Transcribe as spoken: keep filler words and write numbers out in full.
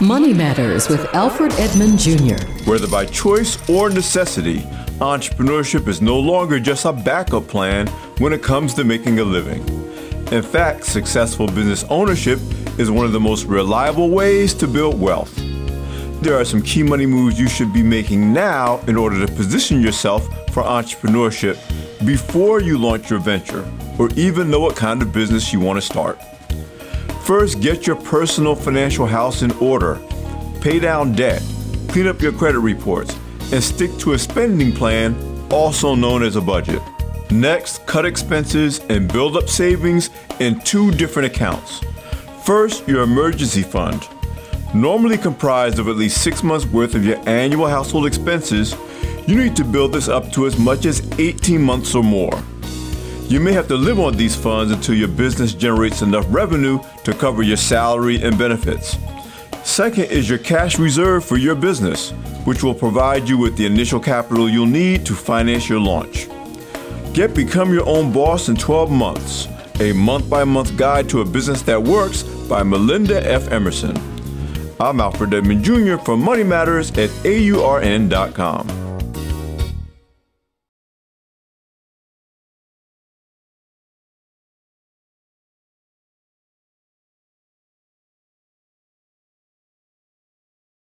Money Matters with Alfred Edmond Junior Whether by choice or necessity, entrepreneurship is no longer just a backup plan when it comes to making a living. In fact, successful business ownership is one of the most reliable ways to build wealth. There are some key money moves you should be making now in order to position yourself for entrepreneurship before you launch your venture or even know what kind of business you want to start. First, get your personal financial house in order. Pay down debt, clean up your credit reports, and stick to a spending plan, also known as a budget. Next, cut expenses and build up savings in two different accounts. First, your emergency fund. Normally comprised of at least six months worth of your annual household expenses, you need to build this up to as much as eighteen months or more. You may have to live on these funds until your business generates enough revenue to cover your salary and benefits. Second is your cash reserve for your business, which will provide you with the initial capital you'll need to finance your launch. Get Become Your Own Boss in twelve months, a month-by-month guide to a business that works by Melinda F. Emerson. I'm Alfred Edmond Junior from Money Matters at A U R N dot com.